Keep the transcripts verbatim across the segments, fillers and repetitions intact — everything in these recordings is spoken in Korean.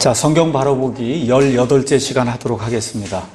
자, 성경 바로보기 열여덟째 시간 하도록 하겠습니다.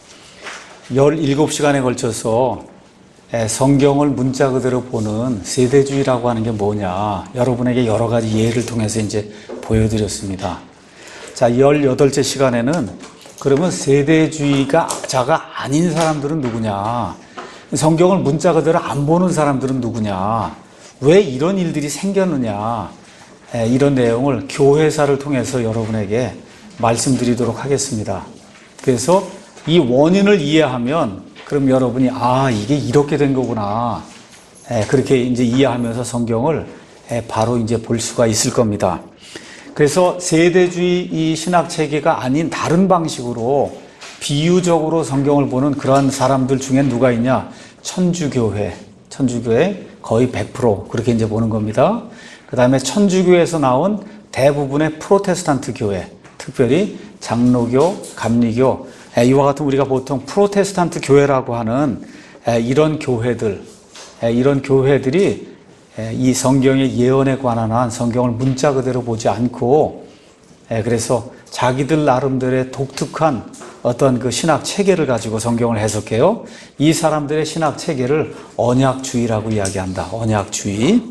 열일곱 시간에 걸쳐서 성경을 문자 그대로 보는 세대주의라고 하는 게 뭐냐, 여러분에게 여러 가지 예를 통해서 이제 보여드렸습니다. 자, 열여덟째 시간에는 그러면 세대주의가 자가 아닌 사람들은 누구냐, 성경을 문자 그대로 안 보는 사람들은 누구냐, 왜 이런 일들이 생겼느냐, 이런 내용을 교회사를 통해서 여러분에게 말씀드리도록 하겠습니다. 그래서 이 원인을 이해하면 그럼 여러분이 아, 이게 이렇게 된 거구나, 그렇게 이제 이해하면서 성경을 바로 이제 볼 수가 있을 겁니다. 그래서 세대주의 이 신학 체계가 아닌 다른 방식으로 비유적으로 성경을 보는 그러한 사람들 중에 누가 있냐? 천주교회, 천주교회 거의 백 퍼센트 그렇게 이제 보는 겁니다. 그 다음에 천주교에서 나온 대부분의 프로테스탄트 교회, 특별히 장로교, 감리교, 이와 같은 우리가 보통 프로테스탄트 교회라고 하는 이런 교회들, 이런 교회들이 이 성경의 예언에 관한 한 성경을 문자 그대로 보지 않고, 그래서 자기들 나름대로의 독특한 어떤 그 신학 체계를 가지고 성경을 해석해요. 이 사람들의 신학 체계를 언약주의라고 이야기한다. 언약주의.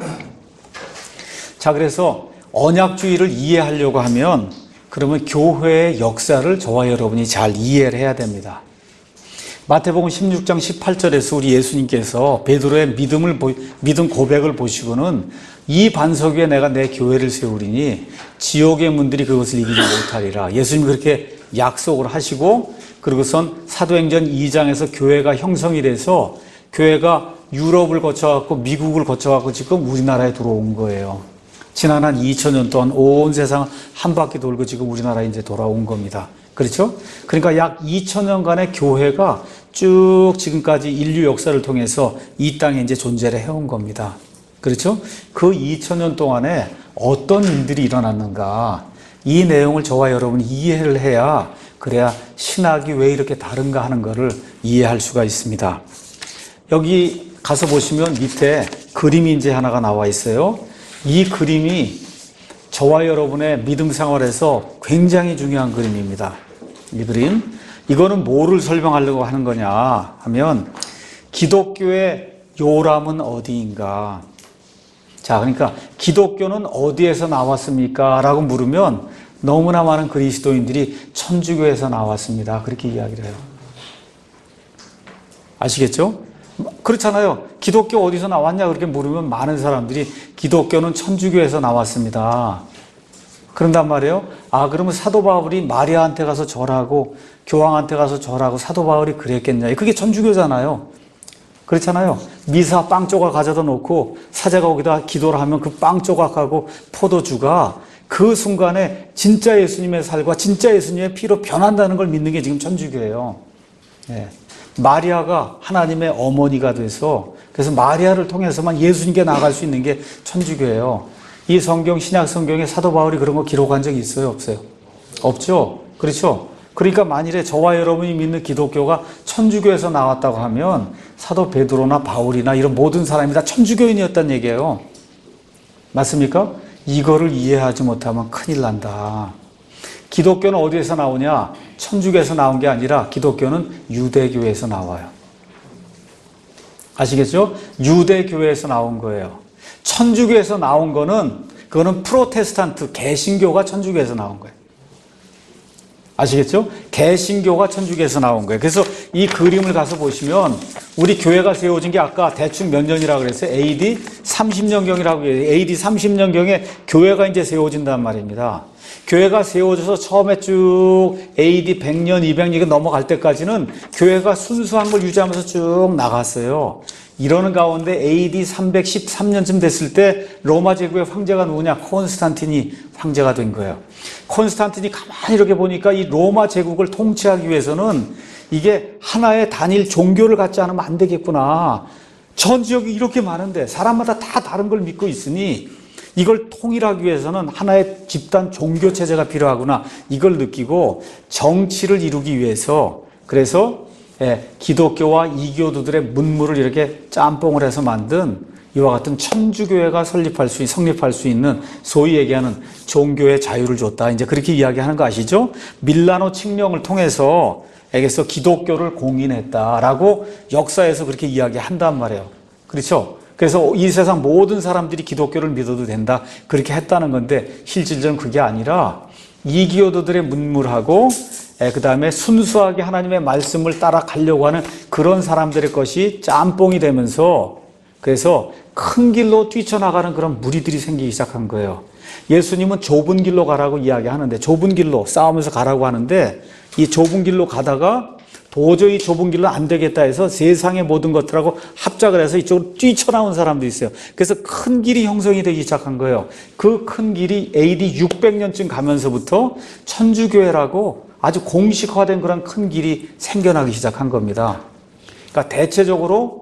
자, 그래서 언약주의를 이해하려고 하면 그러면 교회의 역사를 저와 여러분이 잘 이해를 해야 됩니다. 마태복음 십육 장 십팔 절에서 우리 예수님께서 베드로의 믿음을 믿음 고백을 보시고는 이 반석 위에 내가 내 교회를 세우리니 지옥의 문들이 그것을 이기지 못하리라. 예수님이 그렇게 약속을 하시고, 그리고선 사도행전 이 장에서 교회가 형성이 돼서 교회가 유럽을 거쳐갖고 미국을 거쳐갖고 지금 우리나라에 들어온 거예요. 지난 한 이천 년 동안 온 세상 한 바퀴 돌고 지금 우리나라에 이제 돌아온 겁니다. 그렇죠? 그러니까 약 이천 년간의 교회가 쭉 지금까지 인류 역사를 통해서 이 땅에 이제 존재를 해온 겁니다. 그렇죠? 그 이천 년 동안에 어떤 일들이 일어났는가, 이 내용을 저와 여러분이 이해를 해야, 그래야 신학이 왜 이렇게 다른가 하는 것을 이해할 수가 있습니다. 여기 가서 보시면 밑에 그림이 이제 하나가 나와 있어요. 이 그림이 저와 여러분의 믿음 생활에서 굉장히 중요한 그림입니다. 이 그림. 이거는 뭐를 설명하려고 하는 거냐 하면 기독교의 요람은 어디인가. 자, 그러니까 기독교는 어디에서 나왔습니까? 라고 물으면 너무나 많은 그리스도인들이 천주교에서 나왔습니다. 그렇게 이야기를 해요. 아시겠죠? 그렇잖아요. 기독교 어디서 나왔냐 그렇게 물으면 많은 사람들이 기독교는 천주교에서 나왔습니다. 그런단 말이에요. 아, 그러면 사도 바울이 마리아한테 가서 절하고 교황한테 가서 절하고 사도 바울이 그랬겠냐. 그게 천주교잖아요. 그렇잖아요. 미사 빵 조각 가져다 놓고 사제가 거기다 기도를 하면 그 빵 조각하고 포도주가 그 순간에 진짜 예수님의 살과 진짜 예수님의 피로 변한다는 걸 믿는 게 지금 천주교예요. 예. 마리아가 하나님의 어머니가 돼서, 그래서 마리아를 통해서만 예수님께 나아갈 수 있는 게 천주교예요. 이 성경, 신약 성경에 사도 바울이 그런 거 기록한 적이 있어요? 없어요? 없죠? 그렇죠? 그러니까 만일에 저와 여러분이 믿는 기독교가 천주교에서 나왔다고 하면 사도 베드로나 바울이나 이런 모든 사람이 다 천주교인이었다는 얘기예요. 맞습니까? 이거를 이해하지 못하면 큰일 난다. 기독교는 어디에서 나오냐? 천주교에서 나온 게 아니라 기독교는 유대교에서 나와요. 아시겠죠? 유대교에서 나온 거예요. 천주교에서 나온 거는, 그거는 프로테스탄트, 개신교가 천주교에서 나온 거예요. 아시겠죠? 개신교가 천주교에서 나온 거예요. 그래서 이 그림을 가서 보시면 우리 교회가 세워진 게 아까 대충 몇 년이라고 그랬어요? 에이디 삼십 년경이라고 해요. 에이디 삼십 년경에 교회가 이제 세워진단 말입니다. 교회가 세워져서 처음에 쭉 에이디 백 년, 이백 년이 넘어갈 때까지는 교회가 순수한 걸 유지하면서 쭉 나갔어요. 이러는 가운데 에이디 삼백십삼 년쯤 됐을 때 로마 제국의 황제가 누구냐? 콘스탄틴이 황제가 된 거예요. 콘스탄틴이 가만히 이렇게 보니까 이 로마 제국을 통치하기 위해서는 이게 하나의 단일 종교를 갖지 않으면 안 되겠구나. 전 지역이 이렇게 많은데 사람마다 다 다른 걸 믿고 있으니 이걸 통일하기 위해서는 하나의 집단 종교 체제가 필요하구나. 이걸 느끼고 정치를 이루기 위해서, 그래서 예, 기독교와 이교도들의 문물을 이렇게 짬뽕을 해서 만든 이와 같은 천주교회가 설립할 수, 성립할 수 있는 소위 얘기하는 종교의 자유를 줬다. 이제 그렇게 이야기하는 거 아시죠? 밀라노 칙령을 통해서 에게서 기독교를 공인했다라고 역사에서 그렇게 이야기한단 말이에요. 그렇죠? 그래서 이 세상 모든 사람들이 기독교를 믿어도 된다. 그렇게 했다는 건데 실질적으로 그게 아니라 이기교도들의 문물하고 그 다음에 순수하게 하나님의 말씀을 따라가려고 하는 그런 사람들의 것이 짬뽕이 되면서 그래서 큰 길로 뛰쳐나가는 그런 무리들이 생기기 시작한 거예요. 예수님은 좁은 길로 가라고 이야기하는데 좁은 길로 싸우면서 가라고 하는데 이 좁은 길로 가다가 도저히 좁은 길로 안 되겠다 해서 세상의 모든 것들하고 합작을 해서 이쪽으로 뛰쳐나온 사람도 있어요. 그래서 큰 길이 형성이 되기 시작한 거예요. 그 큰 길이 에이디 육백 년쯤 가면서부터 천주교회라고 아주 공식화된 그런 큰 길이 생겨나기 시작한 겁니다. 그러니까 대체적으로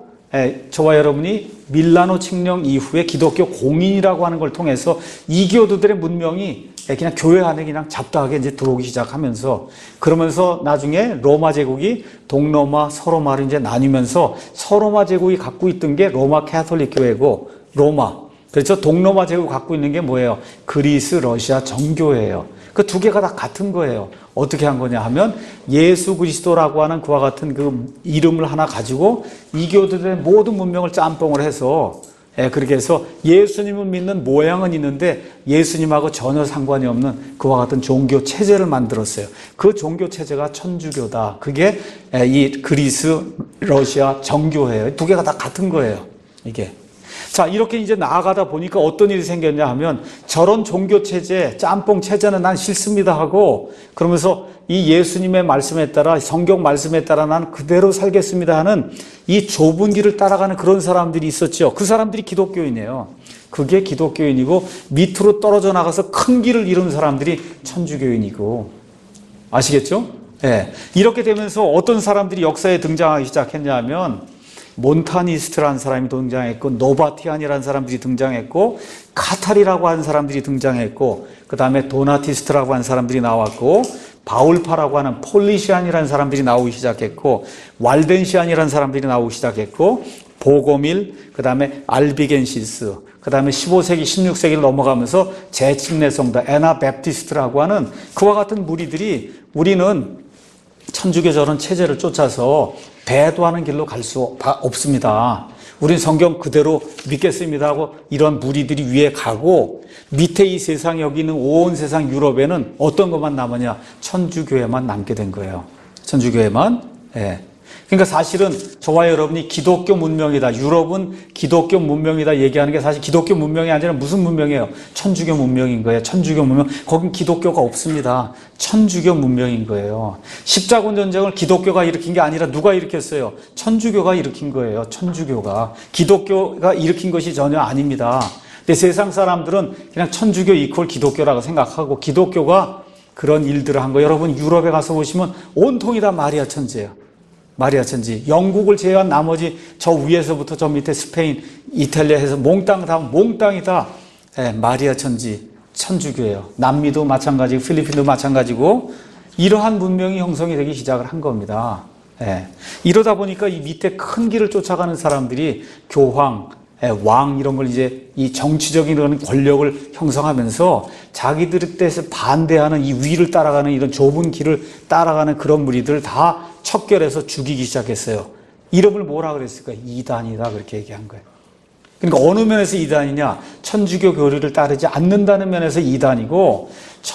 저와 여러분이 밀라노 칙령 이후에 기독교 공인이라고 하는 걸 통해서 이교도들의 문명이 그냥 교회 안에 그냥 잡다하게 이제 들어오기 시작하면서 그러면서 나중에 로마 제국이 동로마, 서로마로 이제 나뉘면서 서로마 제국이 갖고 있던 게 로마 캐톨릭 교회고 로마. 그렇죠? 동로마 제국이 갖고 있는 게 뭐예요? 그리스, 러시아 정교회예요. 그 두 개가 다 같은 거예요. 어떻게 한 거냐 하면 예수 그리스도라고 하는 그와 같은 그 이름을 하나 가지고 이교도들의 모든 문명을 짬뽕을 해서 예, 그렇게 해서 예수님을 믿는 모양은 있는데 예수님하고 전혀 상관이 없는 그와 같은 종교 체제를 만들었어요. 그 종교 체제가 천주교다. 그게 예, 이 그리스, 러시아 정교회예요. 두 개가 다 같은 거예요. 이게. 자, 이렇게 이제 나아가다 보니까 어떤 일이 생겼냐 하면 저런 종교 체제, 짬뽕 체제는 난 싫습니다 하고 그러면서 이 예수님의 말씀에 따라 성경 말씀에 따라 난 그대로 살겠습니다 하는 이 좁은 길을 따라가는 그런 사람들이 있었죠. 그 사람들이 기독교인이에요. 그게 기독교인이고 밑으로 떨어져 나가서 큰 길을 이루는 사람들이 천주교인이고 아시겠죠? 예. 이렇게 되면서 어떤 사람들이 역사에 등장하기 시작했냐 하면 몬타니스트라는 사람이 등장했고 노바티안이라는 사람들이 등장했고 카탈이라고 하는 사람들이 등장했고 그 다음에 도나티스트라고 하는 사람들이 나왔고 바울파라고 하는 폴리시안이라는 사람들이 나오기 시작했고 왈덴시안이라는 사람들이 나오기 시작했고 보고밀, 그 다음에 알비겐시스, 그 다음에 십오 세기, 십육 세기를 넘어가면서 재침례 성도 에나베프티스트라고 하는 그와 같은 무리들이 우리는 천주교 저런 체제를 쫓아서 배도하는 길로 갈 수 없습니다. 우리는 성경 그대로 믿겠습니다 하고 이런 무리들이 위에 가고 밑에 이 세상 여기 있는 온 세상 유럽에는 어떤 것만 남았냐? 천주교회만 남게 된 거예요. 천주교회만. 예. 그러니까 사실은 저와 여러분이 기독교 문명이다. 유럽은 기독교 문명이다 얘기하는 게 사실 기독교 문명이 아니라 무슨 문명이에요? 천주교 문명인 거예요. 천주교 문명. 거긴 기독교가 없습니다. 천주교 문명인 거예요. 십자군 전쟁을 기독교가 일으킨 게 아니라 누가 일으켰어요? 천주교가 일으킨 거예요. 천주교가. 기독교가 일으킨 것이 전혀 아닙니다. 근데 세상 사람들은 그냥 천주교 이퀄 기독교라고 생각하고 기독교가 그런 일들을 한 거예요. 여러분 유럽에 가서 보시면 온통이 다 마리아 천지예요. 마리아 천지. 영국을 제외한 나머지 저 위에서부터 저 밑에 스페인, 이탈리아 해서 몽땅 다 몽땅이 다 예, 마리아 천지 천주교예요. 남미도 마찬가지고 필리핀도 마찬가지고 이러한 문명이 형성이 되기 시작을 한 겁니다. 예. 이러다 보니까 이 밑에 큰 길을 쫓아가는 사람들이 교황, 예, 왕 이런 걸 이제 이 정치적인 그런 권력을 형성하면서 자기들에 대해서 반대하는 이 위를 따라가는 이런 좁은 길을 따라가는 그런 무리들을 다 척결해서 죽이기 시작했어요. 이름을 뭐라 그랬을까? 이단이다 그렇게 얘기한 거예요. 그러니까 어느 면에서 이단이냐? 천주교 교리를 따르지 않는다는 면에서 이단이고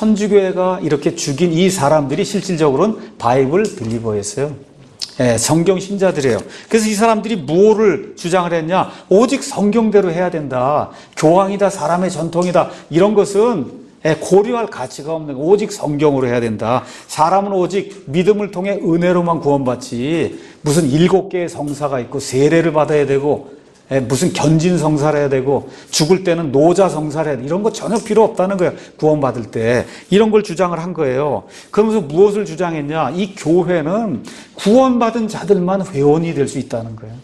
천주교회가 이렇게 죽인 이 사람들이 실질적으로는 바이블 빌리버였어요. 예, 성경 신자들이에요. 그래서 이 사람들이 무엇을 주장을 했냐? 오직 성경대로 해야 된다. 교황이다, 사람의 전통이다. 이런 것은 고려할 가치가 없는 거. 오직 성경으로 해야 된다. 사람은 오직 믿음을 통해 은혜로만 구원받지 무슨 일곱 개의 성사가 있고 세례를 받아야 되고 무슨 견진 성사를 해야 되고 죽을 때는 노자 성사를 해야 돼. 이런 거 전혀 필요 없다는 거예요. 구원받을 때. 이런 걸 주장을 한 거예요. 그러면서 무엇을 주장했냐? 이 교회는 구원받은 자들만 회원이 될 수 있다는 거예요.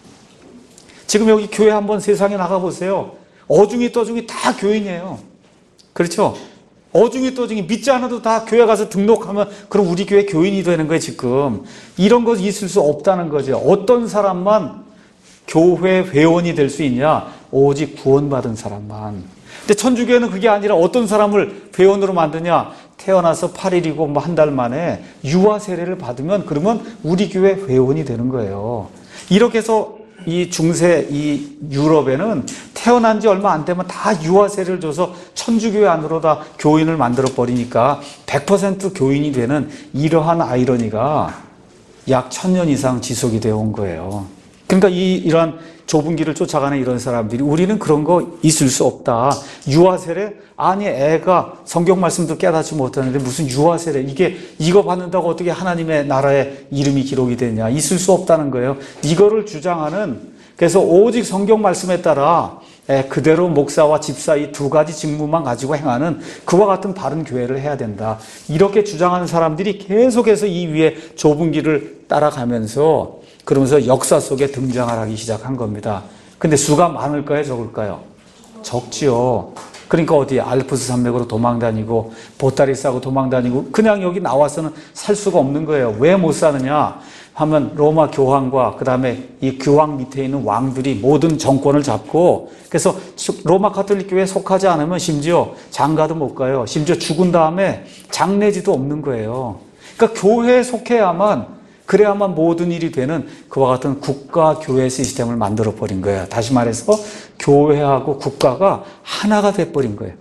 지금 여기 교회 한번 세상에 나가보세요. 어중이 떠중이 다 교인이에요. 그렇죠? 어중이 떠중이 믿지 않아도 다 교회 가서 등록하면 그럼 우리 교회 교인이 되는 거예요. 지금 이런 거 있을 수 없다는 거죠. 어떤 사람만 교회 회원이 될 수 있냐? 오직 구원받은 사람만. 근데 천주교회는 그게 아니라 어떤 사람을 회원으로 만드냐? 태어나서 팔 일이고 뭐 한 달 만에 유아 세례를 받으면 그러면 우리 교회 회원이 되는 거예요. 이렇게 해서 이 중세 이 유럽에는 태어난 지 얼마 안 되면 다 유아 세례를 줘서 천주교회 안으로 다 교인을 만들어 버리니까 백 퍼센트 교인이 되는 이러한 아이러니가 약 천년 이상 지속이 되어 온 거예요. 그러니까 이, 이러한 좁은 길을 쫓아가는 이런 사람들이 우리는 그런 거 있을 수 없다. 유아세례? 아니 애가 성경 말씀도 깨닫지 못하는데 무슨 유아세례? 이게 이거 받는다고 어떻게 하나님의 나라에 이름이 기록이 되냐? 있을 수 없다는 거예요. 이거를 주장하는 그래서 오직 성경 말씀에 따라 그대로 목사와 집사 이 두 가지 직무만 가지고 행하는 그와 같은 바른 교회를 해야 된다. 이렇게 주장하는 사람들이 계속해서 이 위에 좁은 길을 따라가면서 그러면서 역사 속에 등장을 하기 시작한 겁니다. 근데 수가 많을까요? 적을까요? 적지요. 그러니까 어디 알프스 산맥으로 도망다니고 보따리 싸고 도망다니고 그냥 여기 나와서는 살 수가 없는 거예요. 왜 못 사느냐 하면 로마 교황과 그 다음에 이 교황 밑에 있는 왕들이 모든 정권을 잡고 그래서 로마 가톨릭 교회에 속하지 않으면 심지어 장가도 못 가요. 심지어 죽은 다음에 장례지도 없는 거예요. 그러니까 교회에 속해야만 그래야만 모든 일이 되는 그와 같은 국가 교회 시스템을 만들어 버린 거예요. 다시 말해서 교회하고 국가가 하나가 돼 버린 거예요.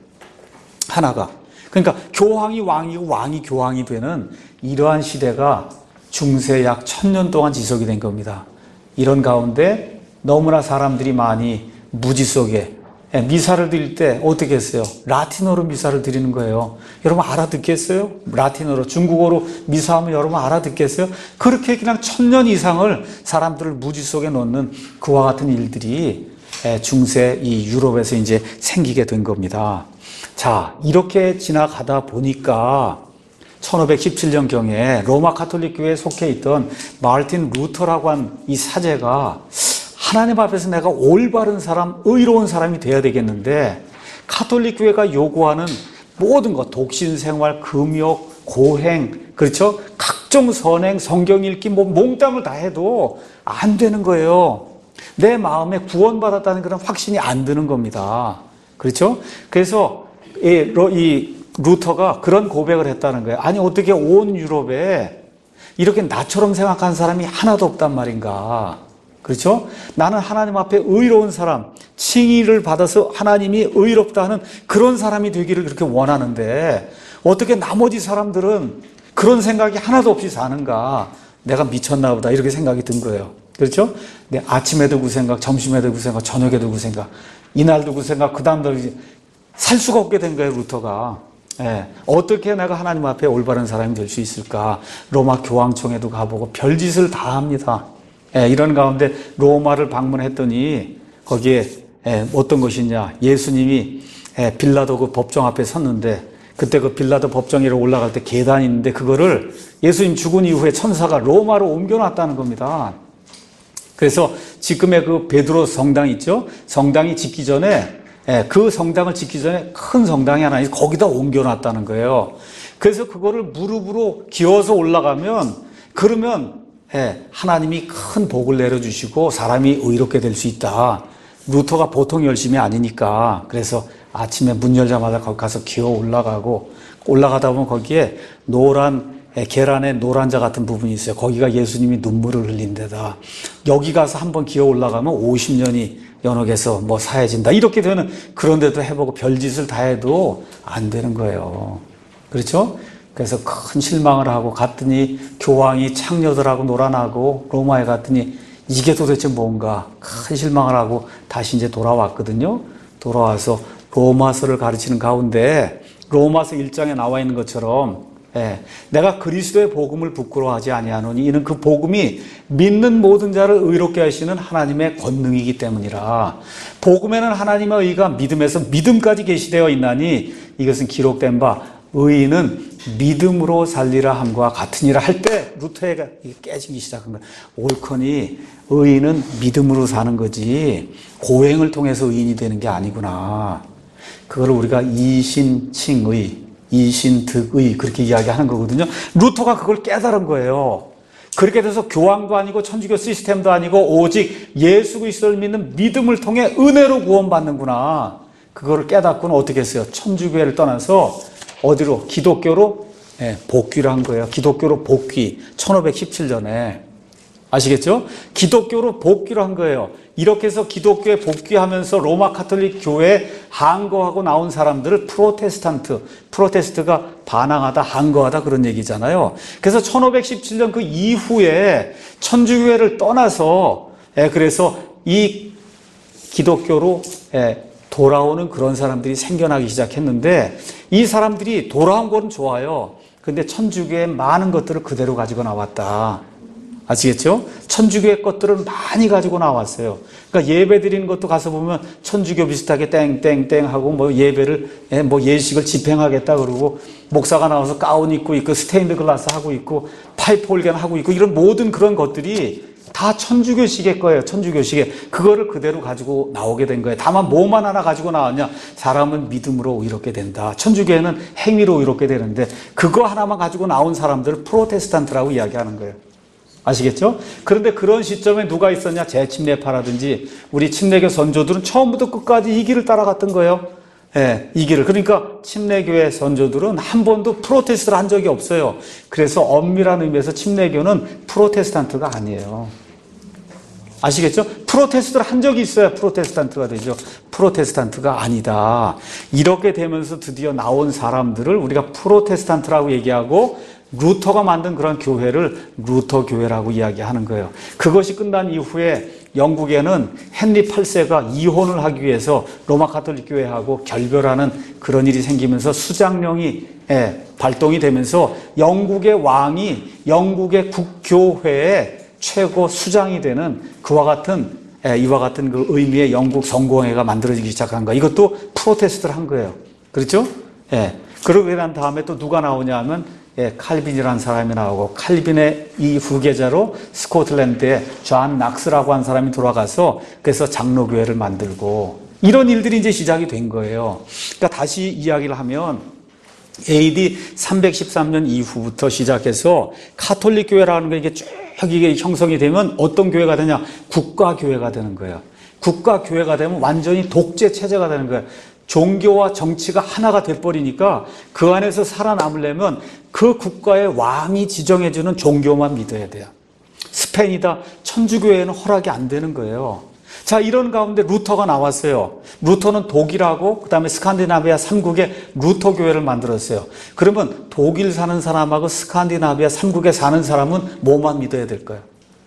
하나가. 그러니까 교황이 왕이고 왕이 교황이 되는 이러한 시대가 중세 약 천년 동안 지속이 된 겁니다. 이런 가운데 너무나 사람들이 많이 무지 속에 미사를 드릴 때 어떻게 했어요? 라틴어로 미사를 드리는 거예요. 여러분 알아듣겠어요? 라틴어로 중국어로 미사하면 여러분 알아듣겠어요? 그렇게 그냥 천년 이상을 사람들을 무지 속에 놓는 그와 같은 일들이 중세 이 유럽에서 이제 생기게 된 겁니다. 자, 이렇게 지나가다 보니까 천오백십칠 년경에 로마 가톨릭 교회에 속해 있던 마르틴 루터라고 한 이 사제가 하나님 앞에서 내가 올바른 사람, 의로운 사람이 돼야 되겠는데 가톨릭 교회가 요구하는 모든 것, 독신생활, 금욕, 고행, 그렇죠? 각종 선행, 성경 읽기, 뭐 몽땅을 다 해도 안 되는 거예요. 내 마음에 구원받았다는 그런 확신이 안 드는 겁니다. 그렇죠? 그래서 이, 이 루터가 그런 고백을 했다는 거예요. 아니 어떻게 온 유럽에 이렇게 나처럼 생각하는 사람이 하나도 없단 말인가? 그렇죠? 나는 하나님 앞에 의로운 사람, 칭의를 받아서 하나님이 의롭다 하는 그런 사람이 되기를 그렇게 원하는데 어떻게 나머지 사람들은 그런 생각이 하나도 없이 사는가? 내가 미쳤나 보다 이렇게 생각이 든 거예요. 그렇죠? 내 아침에도 그 생각, 점심에도 그 생각, 저녁에도 그 생각, 이날도 그 생각, 그 다음도 살 수가 없게 된 거예요, 루터가. 예, 어떻게 내가 하나님 앞에 올바른 사람이 될 수 있을까? 로마 교황청에도 가보고 별짓을 다 합니다. 예, 이런 가운데 로마를 방문했더니 거기에 예, 어떤 것이냐? 예수님이 예, 빌라도 그 법정 앞에 섰는데 그때 그 빌라도 법정 위로 올라갈 때 계단이 있는데 그거를 예수님 죽은 이후에 천사가 로마로 옮겨놨다는 겁니다. 그래서 지금의 그 베드로 성당 있죠? 성당이 짓기 전에 예, 그 성당을 짓기 전에 큰 성당이 하나 있어 거기다 옮겨놨다는 거예요. 그래서 그거를 무릎으로 기어서 올라가면 그러면 예, 하나님이 큰 복을 내려주시고 사람이 의롭게 될 수 있다. 루터가 보통 열심이 아니니까 그래서 아침에 문 열자마자 거기 가서 기어 올라가고 올라가다 보면 거기에 노란 예, 계란의 노란자 같은 부분이 있어요. 거기가 예수님이 눈물을 흘린 데다. 여기 가서 한번 기어 올라가면 오십 년이 연옥에서 뭐 사해진다. 이렇게 되는 그런 데도 해보고 별짓을 다 해도 안 되는 거예요. 그렇죠? 그래서 큰 실망을 하고 갔더니 교황이 창녀들하고 놀아나고 로마에 갔더니 이게 도대체 뭔가 큰 실망을 하고 다시 이제 돌아왔거든요. 돌아와서 로마서를 가르치는 가운데 로마서 일 장에 나와 있는 것처럼 예, 내가 그리스도의 복음을 부끄러워하지 아니하노니 이는 그 복음이 믿는 모든 자를 의롭게 하시는 하나님의 권능이기 때문이라. 복음에는 하나님의 의가 믿음에서 믿음까지 계시되어 있나니 이것은 기록된 바 의인은 믿음으로 살리라 함과 같으니라 할 때 루터가 깨지기 시작한 거예요. 옳거니 의인은 믿음으로 사는 거지 고행을 통해서 의인이 되는 게 아니구나. 그걸 우리가 이신칭의, 이신득의 그렇게 이야기하는 거거든요. 루터가 그걸 깨달은 거예요. 그렇게 돼서 교황도 아니고 천주교 시스템도 아니고 오직 예수 그리스도를 믿는 믿음을 통해 은혜로 구원받는구나. 그거를 깨닫고는 어떻게 했어요? 천주교회를 떠나서 어디로? 기독교로 네, 복귀를 한 거예요. 기독교로 복귀. 천오백십칠 년에. 아시겠죠? 기독교로 복귀를 한 거예요. 이렇게 해서 기독교에 복귀하면서 로마 카톨릭 교회에 항거하고 나온 사람들을 프로테스탄트, 프로테스트가 반항하다, 항거하다 그런 얘기잖아요. 그래서 천오백십칠 년 그 이후에 천주교회를 떠나서 예, 그래서 이 기독교로 예, 돌아오는 그런 사람들이 생겨나기 시작했는데 이 사람들이 돌아온 건 좋아요. 근데 천주교의 많은 것들을 그대로 가지고 나왔다. 아시겠죠? 천주교의 것들을 많이 가지고 나왔어요. 그러니까 예배 드리는 것도 가서 보면 천주교 비슷하게 땡땡땡 하고 뭐 예배를, 예, 뭐 예식을 집행하겠다 그러고 목사가 나와서 가운 입고 있고 스테인드 글라스 하고 있고 파이프 올겐 하고 있고 이런 모든 그런 것들이 다 천주교식의 거예요. 천주교식의. 그거를 그대로 가지고 나오게 된 거예요. 다만 뭐만 하나 가지고 나왔냐? 사람은 믿음으로 의롭게 된다. 천주교회는 행위로 의롭게 되는데 그거 하나만 가지고 나온 사람들을 프로테스탄트라고 이야기하는 거예요. 아시겠죠? 그런데 그런 시점에 누가 있었냐? 재침례파라든지 우리 침례교 선조들은 처음부터 끝까지 이 길을 따라갔던 거예요. 예, 이 길을. 그러니까 침례교회 선조들은 한 번도 프로테스트를 한 적이 없어요. 그래서 엄밀한 의미에서 침례교는 프로테스탄트가 아니에요. 아시겠죠? 프로테스트를 한 적이 있어야 프로테스탄트가 되죠. 프로테스탄트가 아니다. 이렇게 되면서 드디어 나온 사람들을 우리가 프로테스탄트라고 얘기하고 루터가 만든 그런 교회를 루터 교회라고 이야기하는 거예요. 그것이 끝난 이후에 영국에는 헨리 팔 세가 이혼을 하기 위해서 로마 가톨릭 교회하고 결별하는 그런 일이 생기면서 수장령이 예, 발동이 되면서 영국의 왕이 영국의 국교회의 최고 수장이 되는 그와 같은 예, 이와 같은 그 의미의 영국 성공회가 만들어지기 시작한 거예요. 이것도 프로테스트를 한 거예요. 그렇죠? 예. 그러고 난 다음에 또 누가 나오냐 하면 예, 칼빈이라는 사람이 나오고 칼빈의 이 후계자로 스코틀랜드에 존 낙스라고 한 사람이 돌아가서 그래서 장로교회를 만들고 이런 일들이 이제 시작이 된 거예요. 그러니까 다시 이야기를 하면 에이디 삼백십삼 년 이후부터 시작해서 카톨릭 교회라는 게 이게 쭉 이게 형성이 되면 어떤 교회가 되냐? 국가교회가 되는 거예요. 국가교회가 되면 완전히 독재 체제가 되는 거예요. 종교와 정치가 하나가 돼버리니까 그 안에서 살아남으려면 그 국가의 왕이 지정해주는 종교만 믿어야 돼요. 스페인이다 천주교회는 허락이 안 되는 거예요. 자, 이런 가운데 루터가 나왔어요. 루터는 독일하고 그 다음에 스칸디나비아 삼 국에 루터 교회를 만들었어요. 그러면 독일 사는 사람하고 스칸디나비아 삼 국에 사는 사람은 뭐만 믿어야 될까요?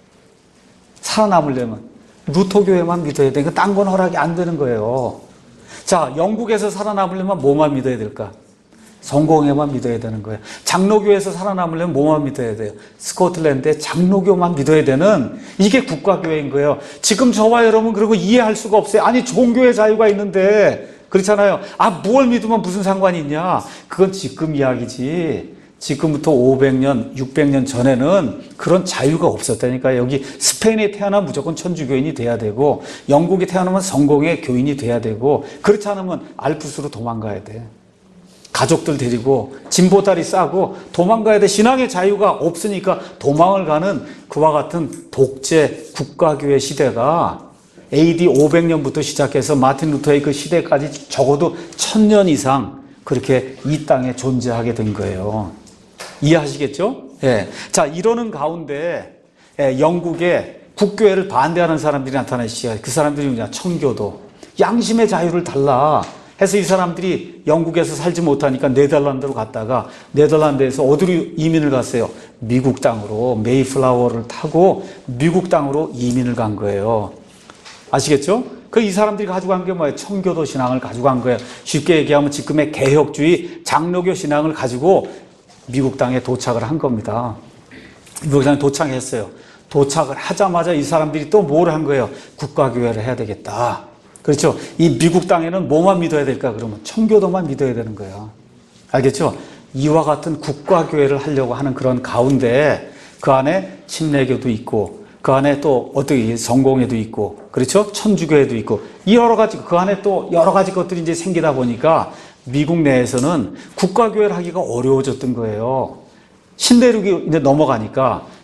살아남으려면 루터 교회만 믿어야 되니까 딴 건 허락이 안 되는 거예요. 자, 영국에서 살아남으려면 뭐만 믿어야 될까? 성공회만 믿어야 되는 거예요. 장로교에서 살아남으려면 뭐만 믿어야 돼요? 스코틀랜드의 장로교만 믿어야 되는 이게 국가교회인 거예요. 지금 저와 여러분 그리고 이해할 수가 없어요. 아니 종교의 자유가 있는데 그렇잖아요. 아, 뭘 믿으면 무슨 상관이 있냐? 그건 지금 이야기지. 지금부터 오백 년, 육백 년 전에는 그런 자유가 없었다니까. 여기 스페인에 태어나면 무조건 천주교인이 돼야 되고 영국에 태어나면 성공의 교인이 돼야 되고 그렇지 않으면 알프스로 도망가야 돼. 가족들 데리고 진보다리 싸고 도망가야 돼. 신앙의 자유가 없으니까 도망을 가는 그와 같은 독재 국가교회 시대가 에이디 오백 년부터 시작해서 마틴 루터의 그 시대까지 적어도 천 년 이상 그렇게 이 땅에 존재하게 된 거예요. 이해하시겠죠? 예. 자, 이러는 가운데 예, 영국에 국교회를 반대하는 사람들이 나타나기 시작해요. 그 사람들이 뭐냐? 청교도. 양심의 자유를 달라 해서 이 사람들이 영국에서 살지 못하니까 네덜란드로 갔다가 네덜란드에서 어디로 이민을 갔어요? 미국 땅으로 메이플라워를 타고 미국 땅으로 이민을 간 거예요. 아시겠죠? 그 이 사람들이 가지고 간 게 뭐예요? 청교도 신앙을 가지고 간 거예요. 쉽게 얘기하면 지금의 개혁주의 장로교 신앙을 가지고 미국 땅에 도착을 한 겁니다. 미국 땅에 도착했어요. 도착을 하자마자 이 사람들이 또 뭘 한 거예요? 국가교회를 해야 되겠다. 그렇죠? 이 미국 땅에는 뭐만 믿어야 될까? 그러면 청교도만 믿어야 되는 거예요. 알겠죠? 이와 같은 국가교회를 하려고 하는 그런 가운데 그 안에 침례교도 있고 그 안에 또 어떻게 성공회도 있고 그렇죠? 천주교회도 있고 이 여러 가지 그 안에 또 여러 가지 것들이 이제 생기다 보니까 미국 내에서는 국가교회를 하기가 어려워졌던 거예요. 신대륙이 이제 넘어가니까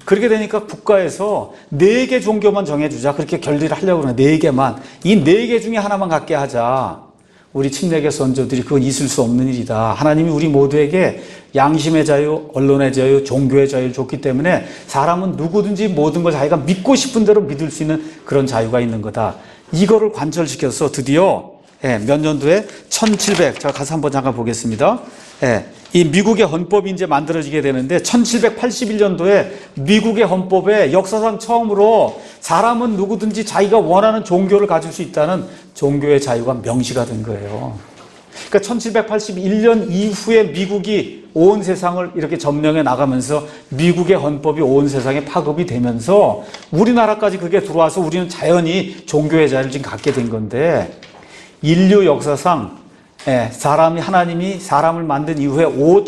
그렇게 되니까 국가에서 네 개 종교만 정해주자. 그렇게 결의를 하려고 그러는 네 개만. 이 네 개 중에 하나만 갖게 하자. 우리 침례교 선조들이 그건 있을 수 없는 일이다. 하나님이 우리 모두에게 양심의 자유, 언론의 자유, 종교의 자유를 줬기 때문에 사람은 누구든지 모든 걸 자기가 믿고 싶은 대로 믿을 수 있는 그런 자유가 있는 거다. 이거를 관철시켜서 드디어 예, 몇 년도에 천칠백, 제가 가서 한번 잠깐 보겠습니다. 예, 이 미국의 헌법이 이제 만들어지게 되는데 천칠백팔십일 년도에 미국의 헌법에 역사상 처음으로 사람은 누구든지 자기가 원하는 종교를 가질 수 있다는 종교의 자유가 명시가 된 거예요. 그러니까 천칠백팔십일 년 이후에 미국이 온 세상을 이렇게 점령해 나가면서 미국의 헌법이 온 세상에 파급이 되면서 우리나라까지 그게 들어와서 우리는 자연히 종교의 자유를 지금 갖게 된 건데, 인류 역사상 예, 사람이 하나님이 사람을 만든 이후에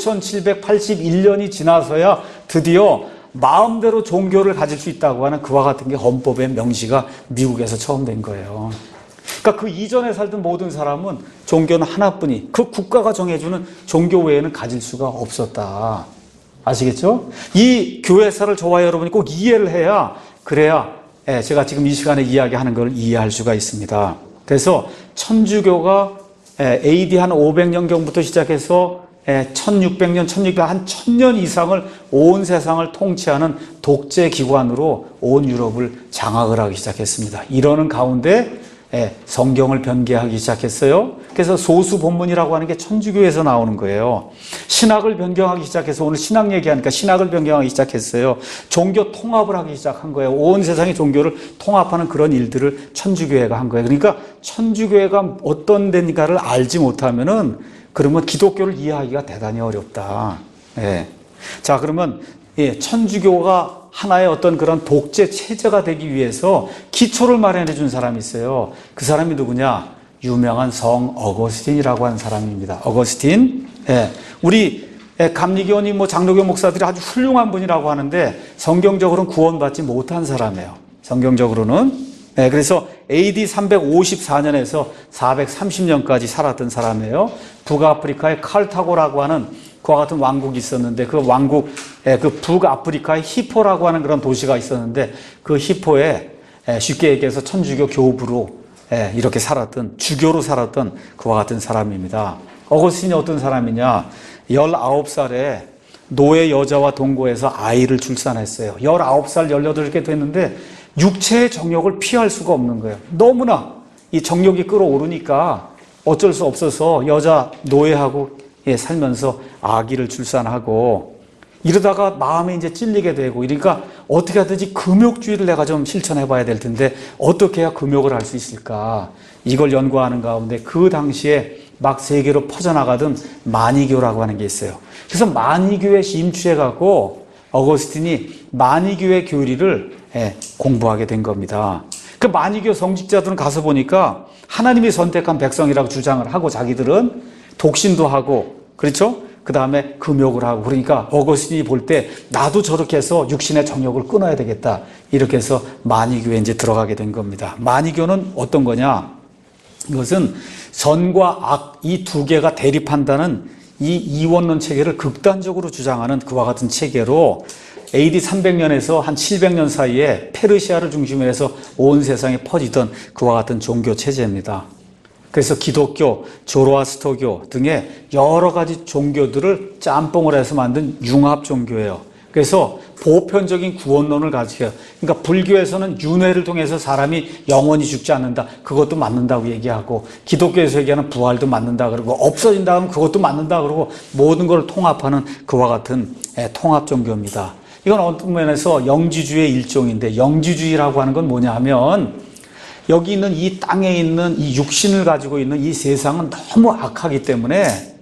오천칠백팔십일 년이 지나서야 드디어 마음대로 종교를 가질 수 있다고 하는 그와 같은 게 헌법의 명시가 미국에서 처음 된 거예요. 그러니까 그 이전에 살던 모든 사람은 종교는 하나뿐이, 그 국가가 정해주는 종교 외에는 가질 수가 없었다. 아시겠죠? 이 교회사를 저와 여러분이 꼭 이해를 해야, 그래야 예, 제가 지금 이 시간에 이야기하는 걸 이해할 수가 있습니다. 그래서 천주교가 에이디 한 오백 년경부터 시작해서 천육백 년, 천육백, 한 천 년 이상을 온 세상을 통치하는 독재 기관으로 온 유럽을 장악을 하기 시작했습니다. 이러는 가운데 성경을 변개하기 시작했어요. 그래서 소수 본문이라고 하는 게 천주교에서 나오는 거예요. 신학을 변경하기 시작해서, 오늘 신학 얘기하니까 신학을 변경하기 시작했어요. 종교 통합을 하기 시작한 거예요. 온 세상의 종교를 통합하는 그런 일들을 천주교회가 한 거예요. 그러니까 천주교회가 어떤 데인가를 알지 못하면은 그러면 기독교를 이해하기가 대단히 어렵다. 예. 자, 그러면 예, 천주교가 하나의 어떤 그런 독재 체제가 되기 위해서 기초를 마련해 준 사람이 있어요. 그 사람이 누구냐? 유명한 성 어거스틴이라고 하는 사람입니다. 어거스틴. 예. 우리 감리교니 뭐 장로교 목사들이 아주 훌륭한 분이라고 하는데 성경적으로는 구원받지 못한 사람이에요. 성경적으로는. 예, 그래서 에이디 삼백오십사 년에서 사백삼십 년까지 살았던 사람이에요. 북아프리카의 칼타고라고 하는 그와 같은 왕국이 있었는데, 그 왕국, 그 북아프리카의 히포라고 하는 그런 도시가 있었는데, 그 히포에 쉽게 얘기해서 천주교 교부로 이렇게 살았던, 주교로 살았던 그와 같은 사람입니다. 어거스틴이 어떤 사람이냐? 열아홉 살에 노예 여자와 동거해서 아이를 출산했어요. 열아홉 살, 열여덟 개 됐는데 육체의 정욕을 피할 수가 없는 거예요. 너무나 이 정욕이 끌어오르니까 어쩔 수 없어서 여자 노예하고 예, 살면서 아기를 출산하고, 이러다가 마음에 이제 찔리게 되고, 이러니까 어떻게 하든지 금욕주의를 내가 좀 실천해 봐야 될 텐데 어떻게 해야 금욕을 할 수 있을까? 이걸 연구하는 가운데 그 당시에 막 세계로 퍼져나가던 마니교라고 하는 게 있어요. 그래서 마니교에 심취해 갖고 어거스틴이 마니교의 교리를 예, 공부하게 된 겁니다. 그 마니교 성직자들은 가서 보니까 하나님이 선택한 백성이라고 주장을 하고, 자기들은 독신도 하고, 그렇죠? 그 다음에 금욕을 하고, 그러니까 어거스틴이 볼 때 나도 저렇게 해서 육신의 정욕을 끊어야 되겠다. 이렇게 해서 마니교에 이제 들어가게 된 겁니다. 마니교는 어떤 거냐? 이것은 선과 악, 이 두 개가 대립한다는 이 이원론 체계를 극단적으로 주장하는 그와 같은 체계로 에이디 삼백 년에서 한 칠백 년 사이에 페르시아를 중심으로 해서 온 세상에 퍼지던 그와 같은 종교 체제입니다. 그래서 기독교, 조로아스터교 등의 여러 가지 종교들을 짬뽕을 해서 만든 융합 종교예요. 그래서 보편적인 구원론을 가지고요. 그러니까 불교에서는 윤회를 통해서 사람이 영원히 죽지 않는다. 그것도 맞는다고 얘기하고, 기독교에서 얘기하는 부활도 맞는다 그러고, 없어진다 하면 그것도 맞는다 그러고, 모든 걸 통합하는 그와 같은 통합 종교입니다. 이건 어떤 면에서 영지주의 일종인데, 영지주의라고 하는 건 뭐냐 하면, 여기 있는 이 땅에 있는 이 육신을 가지고 있는 이 세상은 너무 악하기 때문에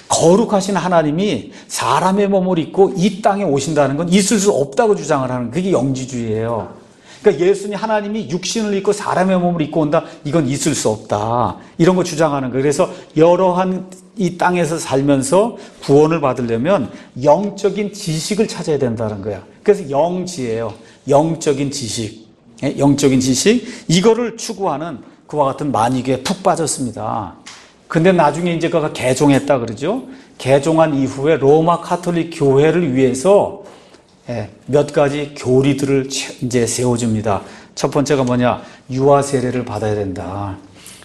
거룩하신 하나님이 사람의 몸을 입고 이 땅에 오신다는 건 있을 수 없다고 주장을 하는, 그게 영지주의예요. 그러니까 예수님, 하나님이 육신을 입고 사람의 몸을 입고 온다, 이건 있을 수 없다, 이런 거 주장하는 거예요. 그래서 여러한 이 땅에서 살면서 구원을 받으려면 영적인 지식을 찾아야 된다는 거야. 그래서 영지예요. 영적인 지식. 영적인 지식, 이거를 추구하는 그와 같은 마니교에 푹 빠졌습니다. 근데 나중에 이제 그가 개종했다 그러죠. 개종한 이후에 로마 카톨릭 교회를 위해서 예, 몇 가지 교리들을 이제 세워줍니다. 첫 번째가 뭐냐? 유아 세례를 받아야 된다.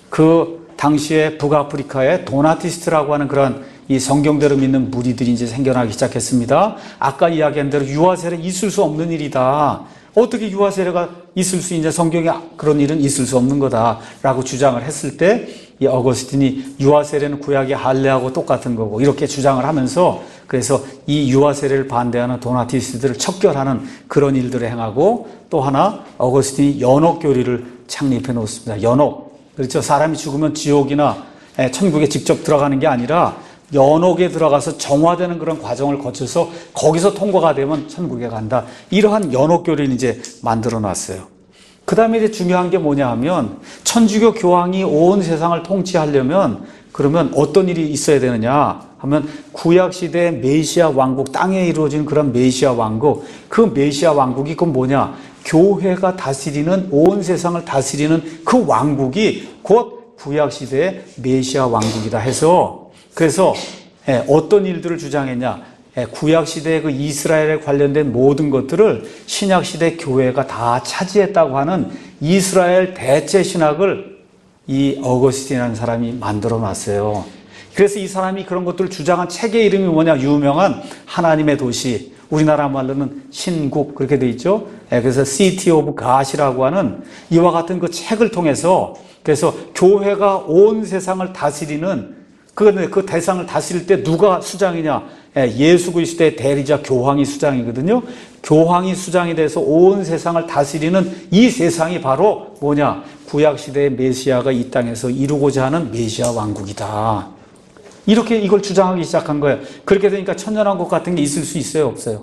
그 당시에 북아프리카에 도나티스트라고 하는 그런 이 성경대로 믿는 무리들이 이제 생겨나기 시작했습니다. 아까 이야기한 대로 유아 세례 있을 수 없는 일이다. 어떻게 유아 세례가 있을 수 있냐? 성경에 그런 일은 있을 수 없는 거다라고 주장을 했을 때 이 어거스틴이 유아 세례는 구약의 할례하고 똑같은 거고 이렇게 주장을 하면서 그래서 이 유아 세례를 반대하는 도나티스트들을 척결하는 그런 일들을 행하고 또 하나 어거스틴이 연옥 교리를 창립해 놓습니다. 연옥. 그렇죠. 사람이 죽으면 지옥이나 천국에 직접 들어가는 게 아니라 연옥에 들어가서 정화되는 그런 과정을 거쳐서 거기서 통과가 되면 천국에 간다. 이러한 연옥 교리를 이제 만들어 놨어요. 그 다음에 이제 중요한 게 뭐냐 하면 천주교 교황이 온 세상을 통치하려면 그러면 어떤 일이 있어야 되느냐 하면 구약시대 메시아 왕국, 땅에 이루어진 그런 메시아 왕국, 그 메시아 왕국이 그건 뭐냐? 교회가 다스리는, 온 세상을 다스리는 그 왕국이 곧 구약시대의 메시아 왕국이다 해서 그래서 예, 어떤 일들을 주장했냐? 예, 구약시대의 그 이스라엘에 관련된 모든 것들을 신약시대 교회가 다 차지했다고 하는 이스라엘 대체 신학을 이 어거스틴이라는 사람이 만들어 놨어요. 그래서 이 사람이 그런 것들을 주장한 책의 이름이 뭐냐? 유명한 하나님의 도시, 우리나라 말로는 신국 그렇게 돼 있죠. 예, 그래서 City of God이라고 하는 이와 같은 그 책을 통해서 그래서 교회가 온 세상을 다스리는 그, 그 대상을 다스릴 때 누가 수장이냐? 예수 그리스도의 대리자 교황이 수장이거든요. 교황이 수장이 돼서 온 세상을 다스리는 이 세상이 바로 뭐냐? 구약시대의 메시아가 이 땅에서 이루고자 하는 메시아 왕국이다. 이렇게 이걸 주장하기 시작한 거예요. 그렇게 되니까 천년왕국 같은 게 있을 수 있어요? 없어요?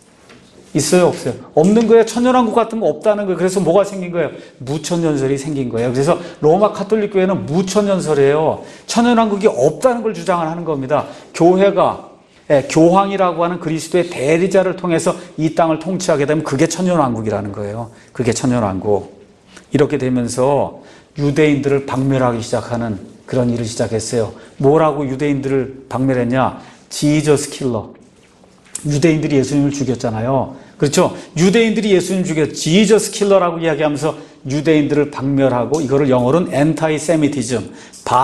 있어요? 없어요? 없는 거예요. 천년왕국 같은 거 없다는 거예요. 그래서 뭐가 생긴 거예요? 무천년설이 생긴 거예요. 그래서 로마 카톨릭 교회는 무천년설이에요. 천년왕국이 없다는 걸 주장을 하는 겁니다. 교회가 예, 교황이라고 하는 그리스도의 대리자를 통해서 이 땅을 통치하게 되면 그게 천년왕국이라는 거예요. 그게 천년왕국. 이렇게 되면서 유대인들을 박멸하기 시작하는 그런 일을 시작했어요. 뭐라고 유대인들을 박멸했냐? 지저스 킬러. 유대인들이 예수님을 죽였잖아요. 그렇죠? 유대인들이 예수님을 죽였, 지저스 킬러라고 이야기하면서 유대인들을 박멸하고 이거를 영어로는 엔타이세미티즘,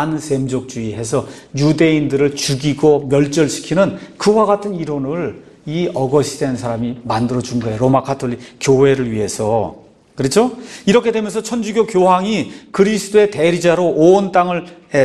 반셈족주의 해서 유대인들을 죽이고 멸절시키는 그와 같은 이론을 이 어거스틴 사람이 만들어준 거예요. 로마 카톨릭 교회를 위해서. 그렇죠? 이렇게 되면서 천주교 교황이 그리스도의 대리자로 온 땅을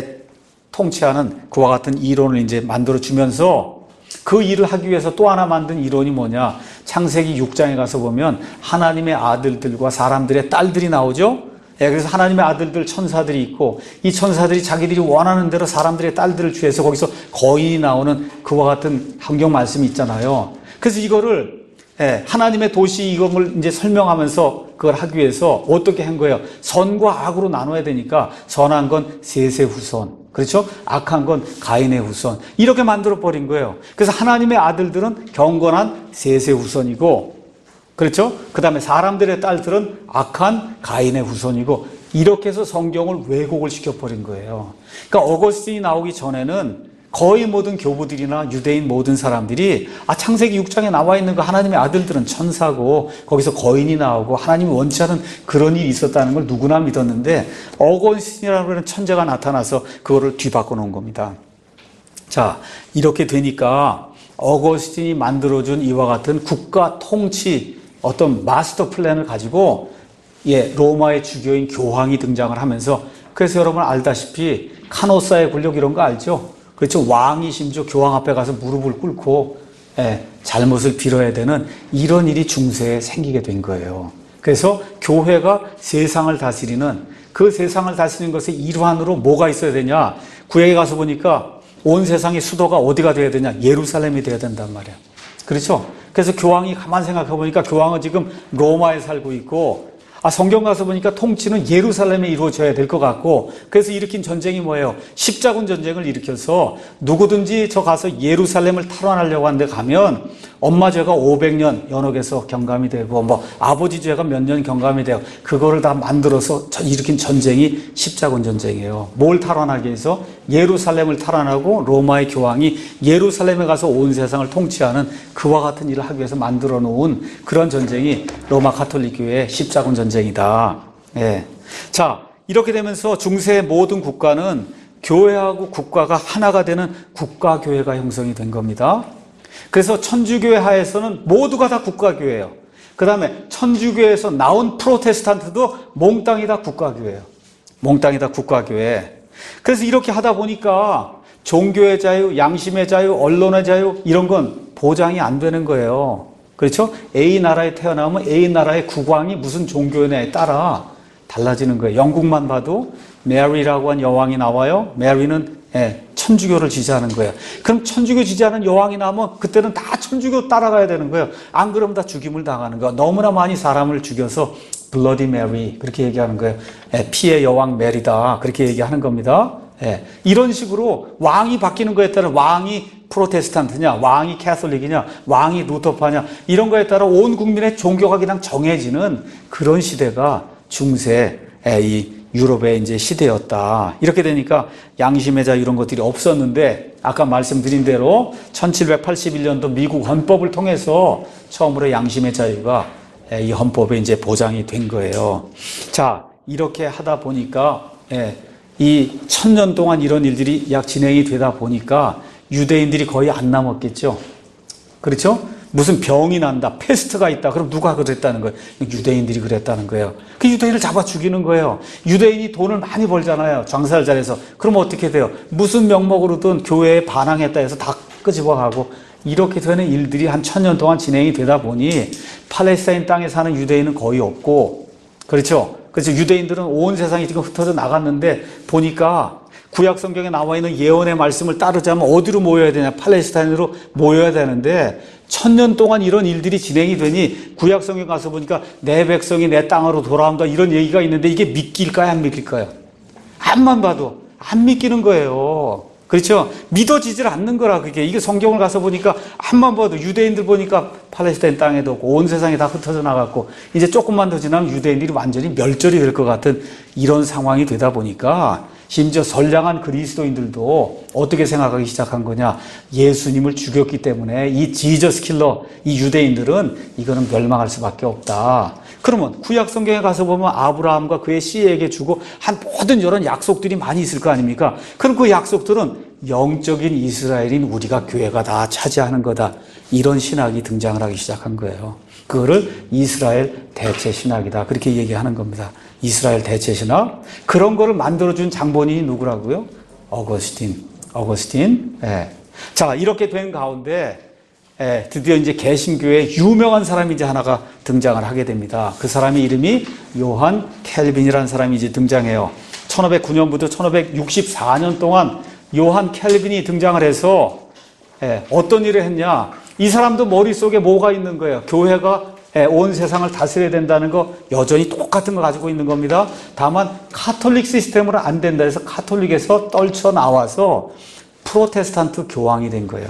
통치하는 그와 같은 이론을 이제 만들어주면서 그 일을 하기 위해서 또 하나 만든 이론이 뭐냐? 창세기 육 장에 가서 보면 하나님의 아들들과 사람들의 딸들이 나오죠? 예, 그래서 하나님의 아들들 천사들이 있고 이 천사들이 자기들이 원하는 대로 사람들의 딸들을 취해서 거기서 거인이 나오는 그와 같은 환경 말씀이 있잖아요. 그래서 이거를 예, 하나님의 도시 이걸 이제 설명하면서 그걸 하기 위해서 어떻게 한 거예요? 선과 악으로 나눠야 되니까 선한 건 셋의 후손, 그렇죠? 악한 건 가인의 후손 이렇게 만들어 버린 거예요. 그래서 하나님의 아들들은 경건한 셋의 후손이고, 그렇죠? 그 다음에 사람들의 딸들은 악한 가인의 후손이고 이렇게 해서 성경을 왜곡을 시켜버린 거예요. 그러니까 어거스틴이 나오기 전에는 거의 모든 교부들이나 유대인 모든 사람들이 아 창세기 육 장에 나와 있는 그 하나님의 아들들은 천사고 거기서 거인이 나오고 하나님이 원치 않은 그런 일이 있었다는 걸 누구나 믿었는데 어거스틴이라는 그런 천재가 나타나서 그거를 뒤바꿔 놓은 겁니다. 자, 이렇게 되니까 어거스틴이 만들어준 이와 같은 국가 통치 어떤 마스터 플랜을 가지고 예, 로마의 주교인 교황이 등장을 하면서 그래서 여러분 알다시피 카노사의 권력 이런 거 알죠? 그렇죠. 왕이 심지어 교황 앞에 가서 무릎을 꿇고 예, 잘못을 빌어야 되는 이런 일이 중세에 생기게 된 거예요. 그래서 교회가 세상을 다스리는 그 세상을 다스리는 것의 일환으로 뭐가 있어야 되냐? 구약에 가서 보니까 온 세상의 수도가 어디가 돼야 되냐? 예루살렘이 돼야 된단 말이에요. 그렇죠? 그래서 교황이 가만 생각해 보니까 교황은 지금 로마에 살고 있고 아, 성경 가서 보니까 통치는 예루살렘에 이루어져야 될 것 같고 그래서 일으킨 전쟁이 뭐예요? 십자군 전쟁을 일으켜서 누구든지 저 가서 예루살렘을 탈환하려고 하는데 가면 엄마 죄가 오백 년 연옥에서 경감이 되고 뭐 아버지 죄가 몇 년 경감이 되고 그거를 다 만들어서 일으킨 전쟁이 십자군 전쟁이에요. 뭘 탈환하기 위해서? 예루살렘을 탈환하고 로마의 교황이 예루살렘에 가서 온 세상을 통치하는 그와 같은 일을 하기 위해서 만들어 놓은 그런 전쟁이 로마 가톨릭 교회의 십자군 전쟁이다. 예. 자, 이렇게 되면서 중세의 모든 국가는 교회하고 국가가 하나가 되는 국가교회가 형성이 된 겁니다. 그래서 천주교회 하에서는 모두가 다 국가교회예요. 그 다음에 천주교회에서 나온 프로테스탄트도 몽땅이 다 국가교회예요. 몽땅이 다 국가교회. 그래서 이렇게 하다 보니까 종교의 자유, 양심의 자유, 언론의 자유 이런 건 보장이 안 되는 거예요. 그렇죠? A 나라에 태어나면 A 나라의 국왕이 무슨 종교냐에 따라 달라지는 거예요. 영국만 봐도 메리라고 한 여왕이 나와요. 메리는 예, 천주교를 지지하는 거예요. 그럼 천주교 지지하는 여왕이 나오면 그때는 다 천주교 따라가야 되는 거예요. 안 그러면 다 죽임을 당하는 거예요. 너무나 많이 사람을 죽여서 블러디 메리 그렇게 얘기하는 거예요. 예, 피의 여왕 메리다 그렇게 얘기하는 겁니다. 예, 이런 식으로 왕이 바뀌는 거에 따라 왕이 프로테스탄트냐, 왕이 캐톨릭이냐, 왕이 루터파냐 이런 거에 따라 온 국민의 종교가 그냥 정해지는 그런 시대가 중세 이 유럽의 이제 시대였다. 이렇게 되니까 양심의 자유 이런 것들이 없었는데 아까 말씀드린 대로 천칠백팔십일 년도 미국 헌법을 통해서 처음으로 양심의 자유가 이 헌법에 이제 보장이 된 거예요. 자, 이렇게 하다 보니까 이 천년 동안 이런 일들이 약 진행이 되다 보니까 유대인들이 거의 안 남았겠죠. 그렇죠? 무슨 병이 난다, 패스트가 있다. 그럼 누가 그랬다는 거예요? 유대인들이 그랬다는 거예요. 그 유대인을 잡아 죽이는 거예요. 유대인이 돈을 많이 벌잖아요. 장사를 잘해서. 그럼 어떻게 돼요? 무슨 명목으로든 교회에 반항했다 해서 다 끄집어가고 이렇게 되는 일들이 한 천년 동안 진행이 되다 보니 팔레스타인 땅에 사는 유대인은 거의 없고 그렇죠? 그래서 유대인들은 온 세상이 지금 흩어져 나갔는데 보니까 구약 성경에 나와 있는 예언의 말씀을 따르자면 어디로 모여야 되냐? 팔레스타인으로 모여야 되는데 천년 동안 이런 일들이 진행이 되니 구약 성경 가서 보니까 내 백성이 내 땅으로 돌아온다 이런 얘기가 있는데 이게 믿길까요? 안 믿길까요? 앞만 봐도 안 믿기는 거예요. 그렇죠? 믿어지질 않는 거라 그게. 이게 성경을 가서 보니까 앞만 봐도 유대인들 보니까 팔레스타인 땅에도 없고 온 세상이 다 흩어져 나갔고 이제 조금만 더 지나면 유대인들이 완전히 멸절이 될 것 같은 이런 상황이 되다 보니까 심지어 선량한 그리스도인들도 어떻게 생각하기 시작한 거냐. 예수님을 죽였기 때문에 이 지저스 킬러, 이 유대인들은 이거는 멸망할 수밖에 없다. 그러면 구약 성경에 가서 보면 아브라함과 그의 씨에게 주고 한 모든 이런 약속들이 많이 있을 거 아닙니까? 그럼 그 약속들은 영적인 이스라엘인 우리가 교회가 다 차지하는 거다. 이런 신학이 등장을 하기 시작한 거예요. 그거를 이스라엘 대체 신학이다. 그렇게 얘기하는 겁니다. 이스라엘 대체 신학. 그런 거를 만들어준 장본인이 누구라고요? 어거스틴. 어거스틴. 예. 자, 이렇게 된 가운데 예, 드디어 이제 개신교에 유명한 사람이 이제 하나가 등장을 하게 됩니다. 그 사람의 이름이 요한 캘빈이라는 사람이 이제 등장해요. 천오백구 년부터 천오백육십사 년 동안 요한 캘빈이 등장을 해서 예, 어떤 일을 했냐? 이 사람도 머릿속에 뭐가 있는 거예요? 교회가 예, 온 세상을 다스려야 된다는 거 여전히 똑같은 거 가지고 있는 겁니다. 다만 카톨릭 시스템으로 안 된다 해서 카톨릭에서 떨쳐 나와서 프로테스탄트 교황이 된 거예요.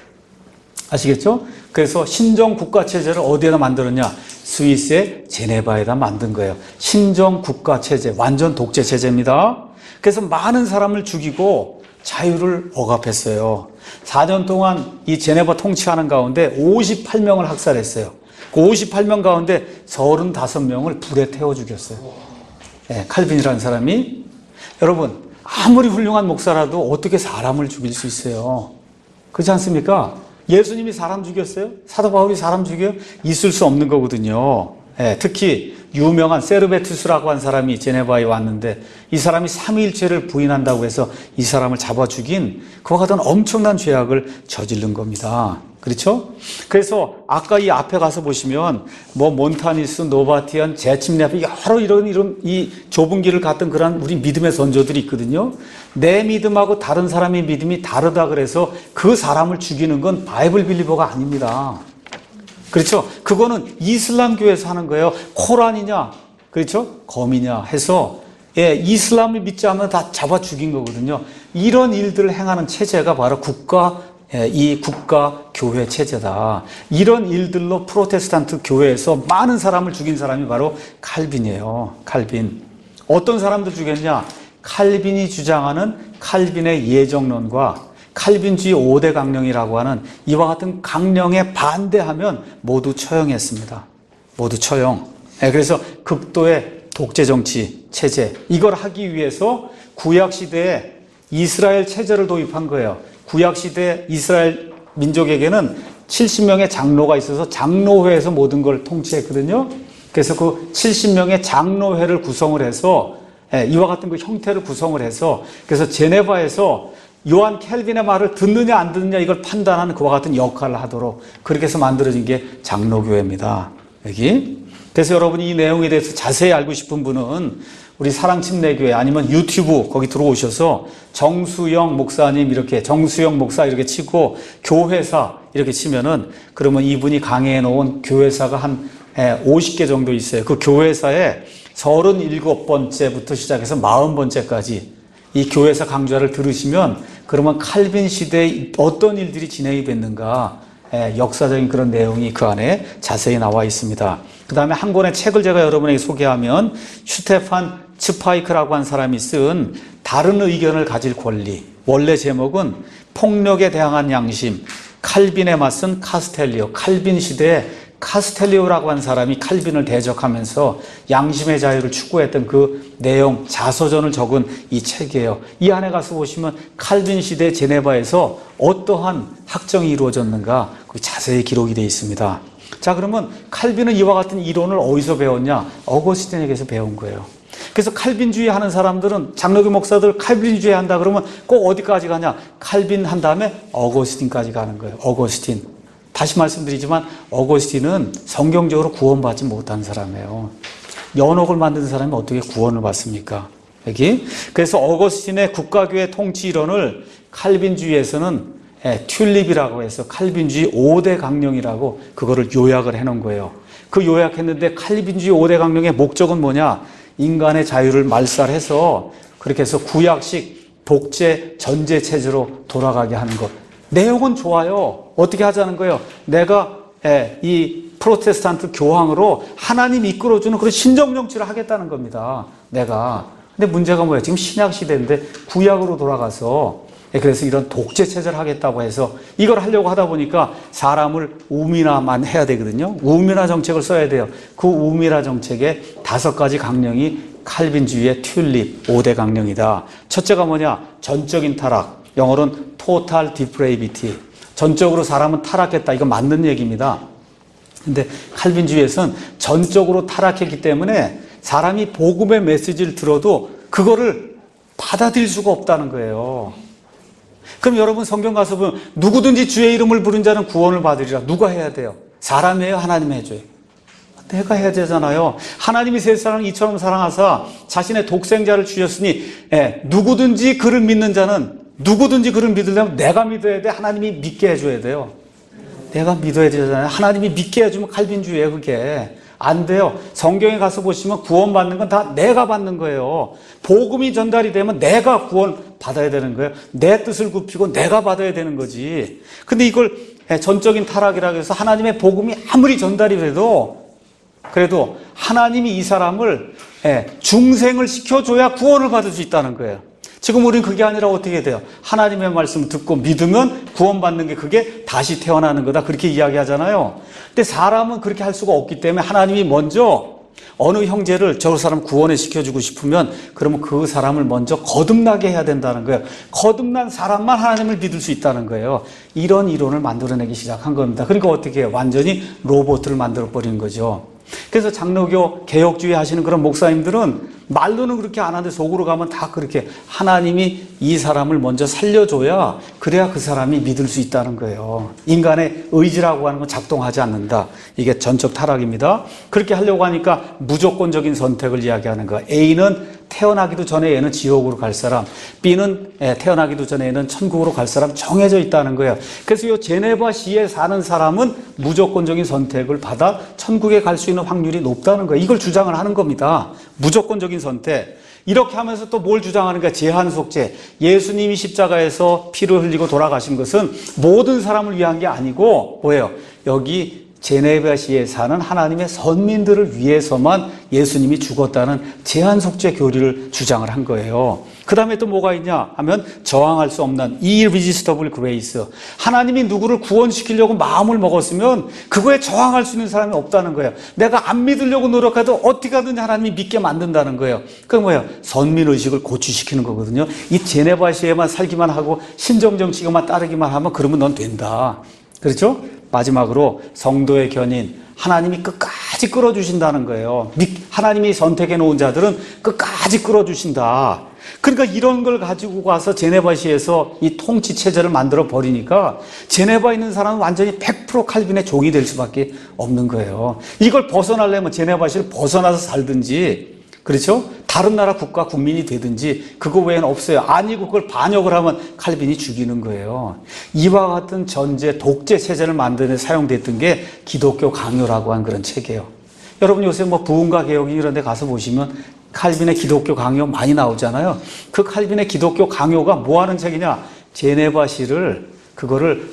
아시겠죠? 그래서 신정 국가 체제를 어디에다 만들었냐? 스위스의 제네바에다 만든 거예요. 신정 국가 체제, 완전 독재 체제입니다. 그래서 많은 사람을 죽이고 자유를 억압했어요. 사 년 동안 이 제네바 통치하는 가운데 오십팔 명을 학살했어요. 그 오십팔 명 가운데 서른다섯 명을 불에 태워 죽였어요. 네, 칼빈이라는 사람이. 여러분, 아무리 훌륭한 목사라도 어떻게 사람을 죽일 수 있어요? 그렇지 않습니까? 예수님이 사람 죽였어요? 사도 바울이 사람 죽여요? 있을 수 없는 거거든요. 네, 특히 유명한 세르베투스라고 한 사람이 제네바에 왔는데 이 사람이 삼위일체를 부인한다고 해서 이 사람을 잡아 죽인 그와 같은 엄청난 죄악을 저지른 겁니다. 그렇죠? 그래서 아까 이 앞에 가서 보시면 뭐 몬타니스, 노바티안, 제침례 여러 이런 이런 이 좁은 길을 갔던 그런 우리 믿음의 선조들이 있거든요. 내 믿음하고 다른 사람의 믿음이 다르다 그래서 그 사람을 죽이는 건 바이블 빌리버가 아닙니다. 그렇죠? 그거는 이슬람교에서 하는 거예요. 코란이냐, 그렇죠? 검이냐 해서 예, 이슬람을 믿지 않으면 다 잡아 죽인 거거든요. 이런 일들을 행하는 체제가 바로 국가 이 국가 교회 체제다. 이런 일들로 프로테스탄트 교회에서 많은 사람을 죽인 사람이 바로 칼빈이에요. 칼빈. 어떤 사람들 죽였냐? 칼빈이 주장하는 칼빈의 예정론과 칼빈주의 오 대 강령이라고 하는 이와 같은 강령에 반대하면 모두 처형했습니다. 모두 처형. 그래서 극도의 독재 정치 체제, 이걸 하기 위해서 구약시대에 이스라엘 체제를 도입한 거예요. 구약시대 이스라엘 민족에게는 칠십 명의 장로가 있어서 장로회에서 모든 걸 통치했거든요. 그래서 그 칠십 명의 장로회를 구성을 해서 이와 같은 그 형태를 구성을 해서 그래서 제네바에서 요한 켈빈의 말을 듣느냐 안 듣느냐 이걸 판단하는 그와 같은 역할을 하도록 그렇게 해서 만들어진 게 장로교회입니다. 여기. 그래서 여러분이 이 내용에 대해서 자세히 알고 싶은 분은 우리 사랑침례교회 아니면 유튜브 거기 들어오셔서 정수영 목사님 이렇게 정수영 목사 이렇게 치고 교회사 이렇게 치면은 그러면 이분이 강해해 놓은 교회사가 한 오십 개 정도 있어요. 그 교회사에 서른일곱 번째부터 시작해서 사십 번째까지 이 교회사 강좌를 들으시면 그러면 칼빈 시대에 어떤 일들이 진행이 됐는가 역사적인 그런 내용이 그 안에 자세히 나와 있습니다. 그 다음에 한 권의 책을 제가 여러분에게 소개하면 슈테판 츠파이크라고 한 사람이 쓴 다른 의견을 가질 권리, 원래 제목은 폭력에 대항한 양심, 칼빈에 맞선 카스텔리오, 칼빈 시대에 카스텔리오라고 한 사람이 칼빈을 대적하면서 양심의 자유를 추구했던 그 내용, 자서전을 적은 이 책이에요. 이 안에 가서 보시면 칼빈 시대 제네바에서 어떠한 학정이 이루어졌는가 자세히 기록이 되어 있습니다. 자, 그러면 칼빈은 이와 같은 이론을 어디서 배웠냐? 어거스틴에게서 배운 거예요. 그래서 칼빈주의 하는 사람들은 장로교 목사들 칼빈주의 한다 그러면 꼭 어디까지 가냐? 칼빈 한 다음에 어거스틴까지 가는 거예요. 어거스틴. 다시 말씀드리지만 어거스틴은 성경적으로 구원받지 못한 사람이에요. 연옥을 만든 사람이 어떻게 구원을 받습니까? 여기. 그래서 어거스틴의 국가교회 통치 이론을 칼빈주의에서는 튤립이라고 해서 칼빈주의 오 대 강령이라고 그거를 요약을 해놓은 거예요. 그 요약했는데 칼빈주의 오 대 강령의 목적은 뭐냐? 인간의 자유를 말살해서 그렇게 해서 구약식 독재 전제 체제로 돌아가게 하는 것. 내용은 좋아요. 어떻게 하자는 거예요? 내가 이 프로테스탄트 교황으로 하나님 이끌어주는 그런 신정정치를 하겠다는 겁니다. 내가. 근데 문제가 뭐예요? 지금 신약 시대인데 구약으로 돌아가서 그래서 이런 독재 체제를 하겠다고 해서 이걸 하려고 하다 보니까 사람을 우민화만 해야 되거든요. 우민화 정책을 써야 돼요. 그 우민화 정책의 다섯 가지 강령이 칼빈주의의 튤립 오 대 강령이다. 첫째가 뭐냐? 전적인 타락. 영어로는 total depravity. 전적으로 사람은 타락했다. 이거 맞는 얘기입니다. 근데 칼빈주의에서는 전적으로 타락했기 때문에 사람이 복음의 메시지를 들어도 그거를 받아들일 수가 없다는 거예요. 그럼 여러분 성경 가서 보면 누구든지 주의 이름을 부른 자는 구원을 받으리라. 누가 해야 돼요? 사람이에요? 하나님이 해줘요? 내가 해야 되잖아요. 하나님이 세상을 이처럼 사랑하사 자신의 독생자를 주셨으니 예, 누구든지 그를 믿는 자는 누구든지 그를 믿으려면 내가 믿어야 돼. 하나님이 믿게 해줘야 돼요. 내가 믿어야 되잖아요. 하나님이 믿게 해주면 칼빈주의예요. 그게 안 돼요. 성경에 가서 보시면 구원받는 건 다 내가 받는 거예요. 복음이 전달이 되면 내가 구원 받아야 되는 거예요. 내 뜻을 굽히고 내가 받아야 되는 거지. 근데 이걸 전적인 타락이라고 해서 하나님의 복음이 아무리 전달이 돼도 그래도 하나님이 이 사람을 중생을 시켜줘야 구원을 받을 수 있다는 거예요. 지금 우리는 그게 아니라 어떻게 돼요? 하나님의 말씀을 듣고 믿으면 구원받는 게 그게 다시 태어나는 거다. 그렇게 이야기하잖아요. 근데 사람은 그렇게 할 수가 없기 때문에 하나님이 먼저 어느 형제를 저 사람 구원을 시켜주고 싶으면 그러면 그 사람을 먼저 거듭나게 해야 된다는 거예요. 거듭난 사람만 하나님을 믿을 수 있다는 거예요. 이런 이론을 만들어내기 시작한 겁니다. 그러니까 어떻게 해요? 완전히 로봇을 만들어버리는 거죠. 그래서 장로교 개혁주의 하시는 그런 목사님들은 말로는 그렇게 안 하는데 속으로 가면 다 그렇게 하나님이 이 사람을 먼저 살려줘야 그래야 그 사람이 믿을 수 있다는 거예요. 인간의 의지라고 하는 건 작동하지 않는다. 이게 전적 타락입니다. 그렇게 하려고 하니까 무조건적인 선택을 이야기하는 거예요. A는 태어나기도 전에 얘는 지옥으로 갈 사람, B는 태어나기도 전에 얘는 천국으로 갈 사람 정해져 있다는 거예요. 그래서 이 제네바시에 사는 사람은 무조건적인 선택을 받아 천국에 갈 수 있는 확률이 높다는 거예요. 이걸 주장을 하는 겁니다. 무조건적인 선택. 이렇게 하면서 또 뭘 주장하는가? 제한속죄. 예수님이 십자가에서 피를 흘리고 돌아가신 것은 모든 사람을 위한 게 아니고 뭐예요? 여기 제네바시에 사는 하나님의 선민들을 위해서만 예수님이 죽었다는 제한속죄 교리를 주장을 한 거예요. 그 다음에 또 뭐가 있냐 하면 저항할 수 없는 irresistible grace. 하나님이 누구를 구원시키려고 마음을 먹었으면 그거에 저항할 수 있는 사람이 없다는 거예요. 내가 안 믿으려고 노력해도 어떻게 하든지 하나님이 믿게 만든다는 거예요. 그게 뭐예요? 선민의식을 고취시키는 거거든요. 이 제네바시에만 살기만 하고 신정정치만 따르기만 하면 그러면 넌 된다. 그렇죠? 마지막으로 성도의 견인, 하나님이 끝까지 끌어주신다는 거예요. 하나님이 선택해 놓은 자들은 끝까지 끌어주신다. 그러니까 이런 걸 가지고 가서 제네바시에서 이 통치 체제를 만들어 버리니까 제네바에 있는 사람은 완전히 백 퍼센트 칼빈의 종이 될 수밖에 없는 거예요. 이걸 벗어나려면 제네바시를 벗어나서 살든지, 그렇죠? 다른 나라 국가 국민이 되든지 그거 외에는 없어요. 아니고 그걸 반역을 하면 칼빈이 죽이는 거예요. 이와 같은 전제, 독재 체제를 만드는 데 사용됐던 게 기독교 강요라고 한 그런 책이에요. 여러분 요새 뭐 부흥과 개혁인 이런 데 가서 보시면 칼빈의 기독교 강요 많이 나오잖아요. 그 칼빈의 기독교 강요가 뭐 하는 책이냐? 제네바시를 그거를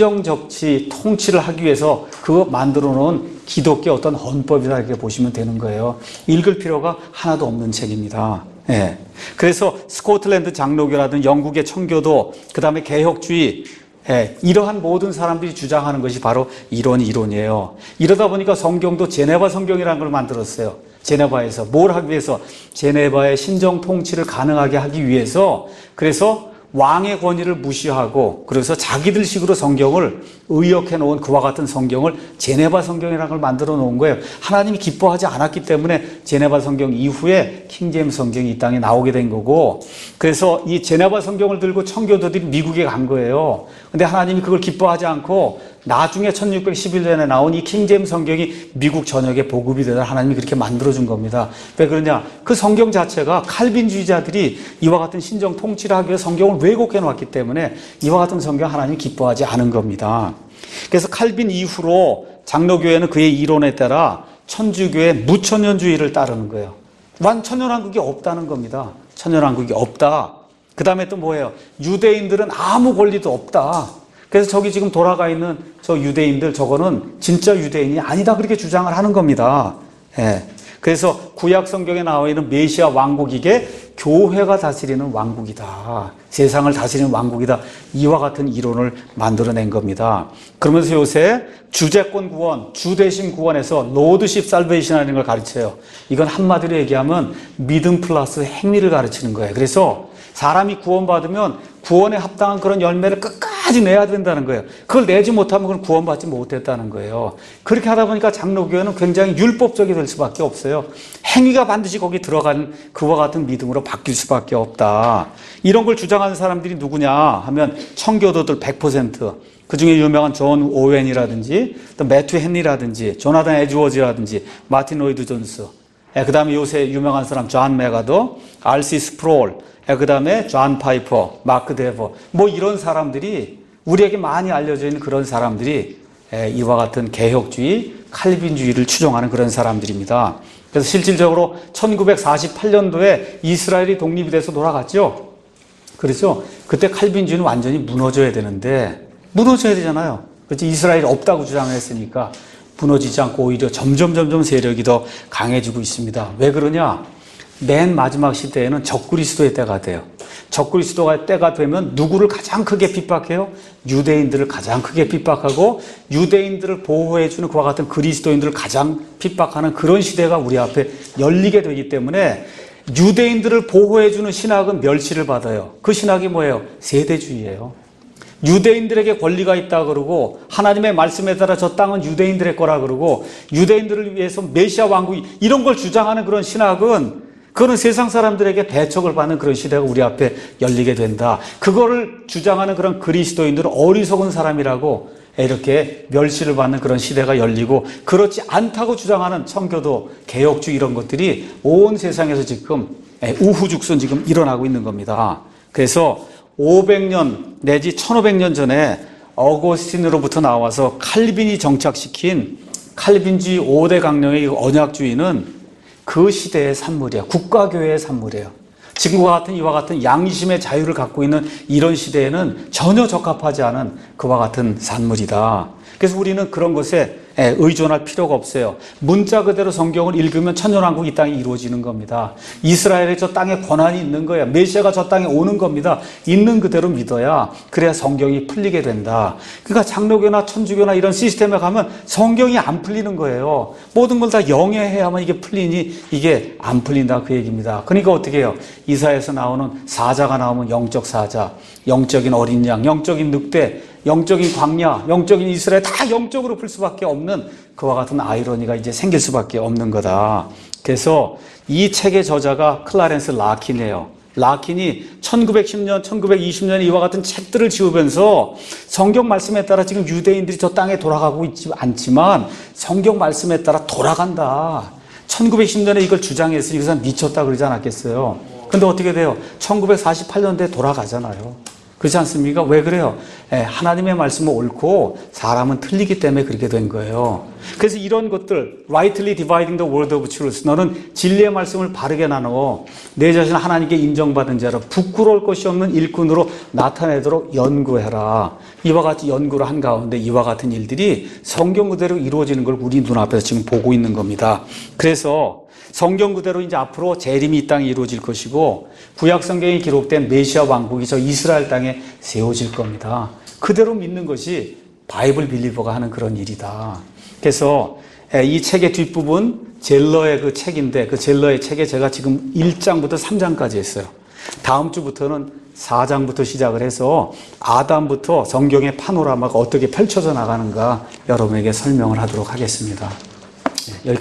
신정적치 통치를 하기 위해서 그거 만들어 놓은 기독교 어떤 헌법이다 이렇게 보시면 되는 거예요. 읽을 필요가 하나도 없는 책입니다. 예. 그래서 스코틀랜드 장로교라든 영국의 청교도, 그 다음에 개혁주의, 예, 이러한 모든 사람들이 주장하는 것이 바로 이런 이론이에요. 이러다 보니까 성경도 제네바 성경이라는 걸 만들었어요. 제네바에서 뭘 하기 위해서? 제네바의 신정 통치를 가능하게 하기 위해서. 그래서 왕의 권위를 무시하고 그래서 자기들 식으로 성경을 의역해 놓은 그와 같은 성경을 제네바 성경이라는 걸 만들어 놓은 거예요. 하나님이 기뻐하지 않았기 때문에 제네바 성경 이후에 킹제임스 성경이 이 땅에 나오게 된 거고, 그래서 이 제네바 성경을 들고 청교도들이 미국에 간 거예요. 근데 하나님이 그걸 기뻐하지 않고 나중에 천육백십일 년에 나온 이 킹제임스 성경이 미국 전역에 보급이 되다 하나님이 그렇게 만들어준 겁니다. 왜 그러냐? 그 성경 자체가 칼빈주의자들이 이와 같은 신정 통치를 하기 위해서 성경을 왜곡해 놓았기 때문에 이와 같은 성경 하나님이 기뻐하지 않은 겁니다. 그래서 칼빈 이후로 장로교회는 그의 이론에 따라 천주교의 무천년주의를 따르는 거예요. 완천년왕국이 없다는 겁니다. 천년왕국이 없다. 그 다음에 또 뭐예요? 유대인들은 아무 권리도 없다. 그래서 저기 지금 돌아가 있는 저 유대인들, 저거는 진짜 유대인이 아니다 그렇게 주장을 하는 겁니다. 예. 그래서 구약 성경에 나와 있는 메시아 왕국이게 교회가 다스리는 왕국이다. 세상을 다스리는 왕국이다. 이와 같은 이론을 만들어낸 겁니다. 그러면서 요새 주재권 구원, 주 대신 구원에서 로드십 살베이션이라는 걸 가르쳐요. 이건 한마디로 얘기하면 믿음 플러스 행위를 가르치는 거예요. 그래서 사람이 구원받으면 구원에 합당한 그런 열매를 끝까지 내야 된다는 거예요. 그걸 내지 못하면 그건 구원받지 못했다는 거예요. 그렇게 하다 보니까 장로교회는 굉장히 율법적이 될 수밖에 없어요. 행위가 반드시 거기 들어가는 그와 같은 믿음으로 바뀔 수밖에 없다. 이런 걸 주장하는 사람들이 누구냐 하면 청교도들 백 퍼센트. 그 중에 유명한 존 오웬이라든지 또 매튜 헨리라든지 조나단 에즈워즈라든지 마틴 로이드 존스, 그 다음에 요새 유명한 사람 존 메가더, 알시 스프롤, 그 다음에 존 파이퍼, 마크 데버, 뭐 이런 사람들이 우리에게 많이 알려져 있는 그런 사람들이 이와 같은 개혁주의, 칼빈주의를 추종하는 그런 사람들입니다. 그래서 실질적으로 천구백사십팔 년도에 이스라엘이 독립이 돼서 돌아갔죠. 그렇죠? 그때 칼빈주의는 완전히 무너져야 되는데 무너져야 되잖아요. 그렇지? 이스라엘이 없다고 주장을 했으니까 무너지지 않고 오히려 점점 점점 세력이 더 강해지고 있습니다. 왜 그러냐? 맨 마지막 시대에는 적그리스도의 때가 돼요. 적그리스도의 때가 되면 누구를 가장 크게 핍박해요? 유대인들을 가장 크게 핍박하고 유대인들을 보호해주는 그와 같은 그리스도인들을 가장 핍박하는 그런 시대가 우리 앞에 열리게 되기 때문에 유대인들을 보호해주는 신학은 멸시를 받아요. 그 신학이 뭐예요? 세대주의예요. 유대인들에게 권리가 있다 그러고 하나님의 말씀에 따라 저 땅은 유대인들의 거라 그러고 유대인들을 위해서 메시아 왕국 이런 걸 주장하는 그런 신학은 그거는 세상 사람들에게 배척을 받는 그런 시대가 우리 앞에 열리게 된다. 그거를 주장하는 그런 그리스도인들은 어리석은 사람이라고 이렇게 멸시를 받는 그런 시대가 열리고 그렇지 않다고 주장하는 청교도, 개혁주의 이런 것들이 온 세상에서 지금 우후죽순 지금 일어나고 있는 겁니다. 그래서 오백 년 내지 천오백 년 전에 어거스틴으로부터 나와서 칼빈이 정착시킨 칼빈주의 오 대 강령의 언약주의는 그 시대의 산물이야. 국가교회의 산물이에요. 지금과 같은 이와 같은 양심의 자유를 갖고 있는 이런 시대에는 전혀 적합하지 않은 그와 같은 산물이다. 그래서 우리는 그런 것에 의존할 필요가 없어요. 문자 그대로 성경을 읽으면 천년왕국 이 땅에 이루어지는 겁니다. 이스라엘의 저 땅에 권한이 있는 거야. 메시아가 저 땅에 오는 겁니다. 있는 그대로 믿어야 그래야 성경이 풀리게 된다. 그러니까 장로교나 천주교나 이런 시스템에 가면 성경이 안 풀리는 거예요. 모든 걸 다 영해해야만 이게 풀리니 이게 안 풀린다 그 얘기입니다. 그러니까 어떻게 해요? 이사야에서 나오는 사자가 나오면 영적 사자, 영적인 어린 양, 영적인 늑대, 영적인 광야, 영적인 이스라엘 다 영적으로 풀 수밖에 없는 그와 같은 아이러니가 이제 생길 수밖에 없는 거다. 그래서 이 책의 저자가 클라렌스 라킨이에요. 라킨이 천구백십 년, 천구백이십 년에 이와 같은 책들을 지으면서 성경 말씀에 따라 지금 유대인들이 저 땅에 돌아가고 있지 않지만 성경 말씀에 따라 돌아간다. 천구백십 년에 이걸 주장했으니 그 사람 미쳤다 그러지 않았겠어요? 근데 어떻게 돼요? 천구백사십팔 년대에 돌아가잖아요. 그렇지 않습니까? 왜 그래요? 예, 하나님의 말씀은 옳고 사람은 틀리기 때문에 그렇게 된 거예요. 그래서 이런 것들, rightly dividing the word of truth. 너는 진리의 말씀을 바르게 나누어 내 자신을 하나님께 인정받은 자로 부끄러울 것이 없는 일꾼으로 나타내도록 연구해라. 이와 같이 연구를 한 가운데 이와 같은 일들이 성경 그대로 이루어지는 걸 우리 눈앞에서 지금 보고 있는 겁니다. 그래서 성경 그대로 이제 앞으로 재림이 이 땅에 이루어질 것이고 구약 성경에 기록된 메시아 왕국이 저 이스라엘 땅에 세워질 겁니다. 그대로 믿는 것이 바이블 빌리버가 하는 그런 일이다. 그래서 이 책의 뒷부분 젤러의 그 책인데 그 젤러의 책에 제가 지금 일 장부터 삼 장까지 했어요. 다음 주부터는 사 장부터 시작을 해서 아담부터 성경의 파노라마가 어떻게 펼쳐져 나가는가 여러분에게 설명을 하도록 하겠습니다. 여기까지